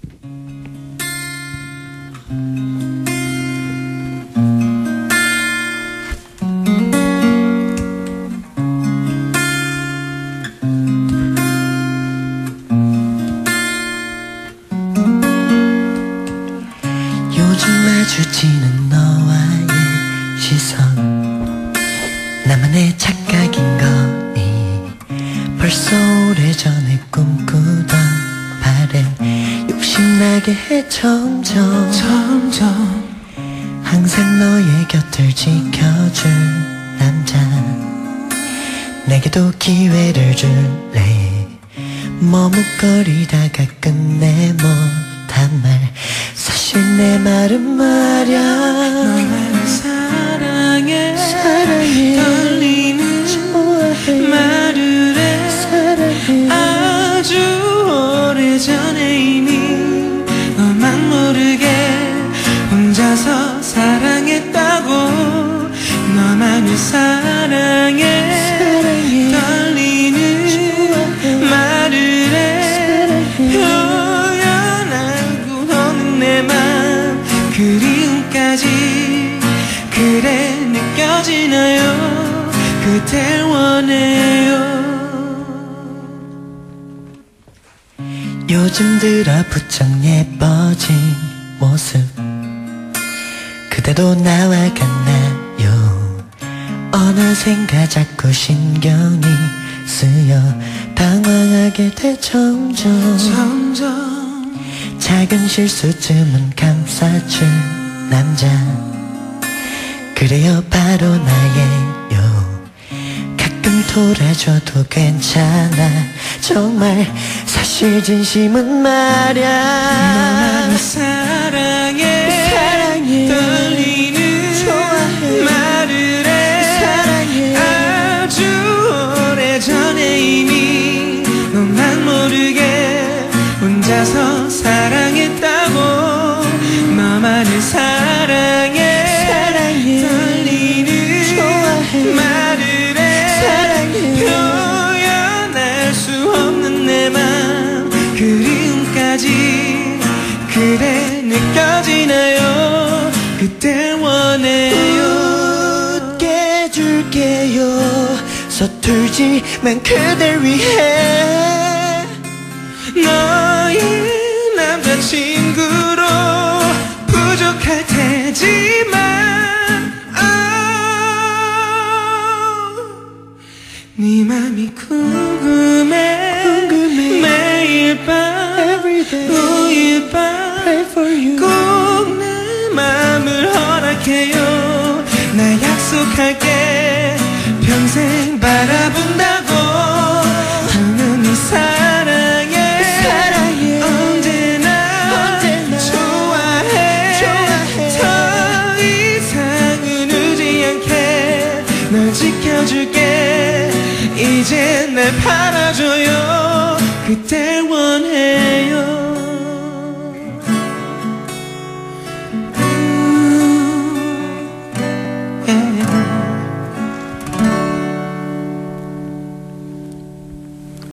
요즘 마주치는 너와의 시선 나만의 착각인 거니 벌써 오래전에 꿈꾸던 바램 욕심나게 해 점점 항상 너의 곁을 지켜줄 남자 내게도 기회를 줄래 머뭇거리다가 끝내 못한 말 사실 내 말은 말야 너만을 사랑해 떨리는 좋아해 말을 해 사랑해 아주 오래전에 이미 너만 모르게 혼자서 사랑했다고 너만을 사랑해 떨리는 말을 해 표현하고 없는 내 맘 그리움까지 그래 느껴지나요 그댈 원해요 요즘 들어 부쩍 예뻐진 모습 그대도 나와 같나요 어느샌가 자꾸 신경이 쓰여 당황하게 돼 점점 작은 실수쯤은 감싸줄 남자 그래요 바로 나예요 가끔 돌아줘도 괜찮아 정말 사실 진심은 말야 너만을 사랑해 떨리는 좋아해 말을 해 사랑해 아주 오래전에 이미 너만 모르게 혼자서 사랑했다고 너만을 사랑해 떨리는 좋아해 말을 해 표현할 수 없는 내 맘 그리움까지 그래 느껴지나요 그댈 원해요 웃게 해줄게요 서툴지만 그댈 위해 너의 남자친구로 부족할 테지만 네 맘이 궁금해 매일 밤 우일 밤 꼭 내 맘을 허락해요 나 약속할게 평생 바라본다고 당연히 사랑해 언제나 좋아해 더 이상은 울지 않게 널 지켜줄게 이제 날 팔아줘요 그댈 원해요